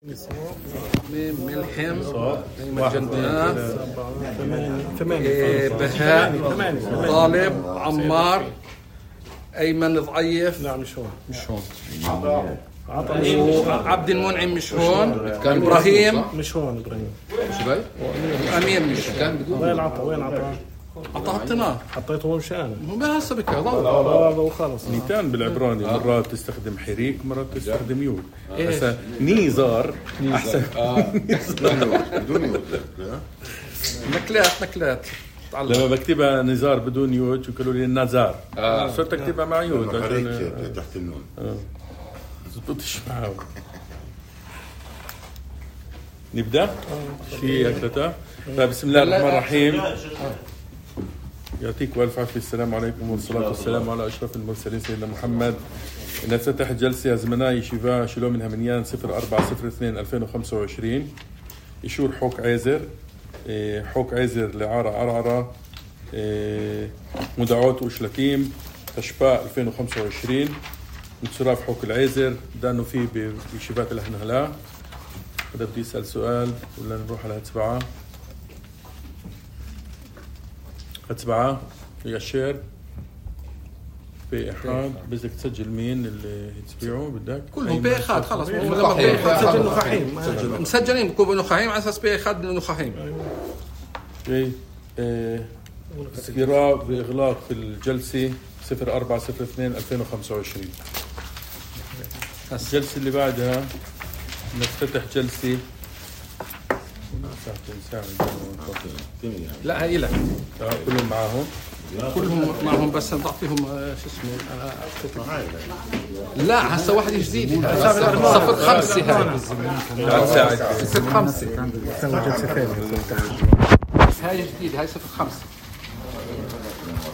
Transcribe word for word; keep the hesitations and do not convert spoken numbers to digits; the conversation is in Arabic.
ملحم أيمن جنبنا بهاء طالب عمار أيمن ضعيف. لا مش هون مش هون. وعبد المنعم مش هون. إبراهيم مش هون. إبراهيم شباب أمير مش كان بدون وين عطى وين عطى عطى حطيناه حطيته هو مش أنا هو هسه بك ضل هذا خلص. نيتان بالعبراني مرات تستخدم حريك مرات تستخدم يود. بس نيزار احسن. بدون يود. نكلات نكلات لما بكتبها نزار بدون يود شو قالوا لي نزار صرت اكتبها مع يود عشان تحت النون زبطش معه. نبدا شيء اكلته. بسم الله الرحمن الرحيم. يعطيكم الف عافيه. السلام عليكم والصلاه والسلام على اشرف المرسلين سيدنا محمد. نفتتح جلسه زمناء يشيفا شلو من همنيان صفر أربعة صفر اثنين ألفين وخمسة وعشرين يشور حوك عازر حوك عازر لعارة عرعرة مدعوات وشلتيم تشباء ألفين وخمسة وعشرين انصراف حوك العازر دانو فيه بيشيفات اللي احنا هلا. هذا بدي يسأل سؤال ولا نروح على هتسبعة هتسبعة في الشير في إحاد. بدك تسجل مين اللي يتبعوا بدك كلهم بإخاد خلاص مسجل نخاحيم مسجلين بكوب نخاحيم على أساس بإخاد من نخاحيم. في استقرار بإغلاق في الجلسة صفر أربعة صفر اثنين ألفين وخمسة وعشرين. الجلسة اللي بعدها نفتتح جلسة لا هاي لك كلهم معاهم كلهم معهم بس نعطيهم شو اسمه. لا هسه واحد جديد صفر خمسة هاي صفر خمسة هاي جديد هاي صفر خمسة.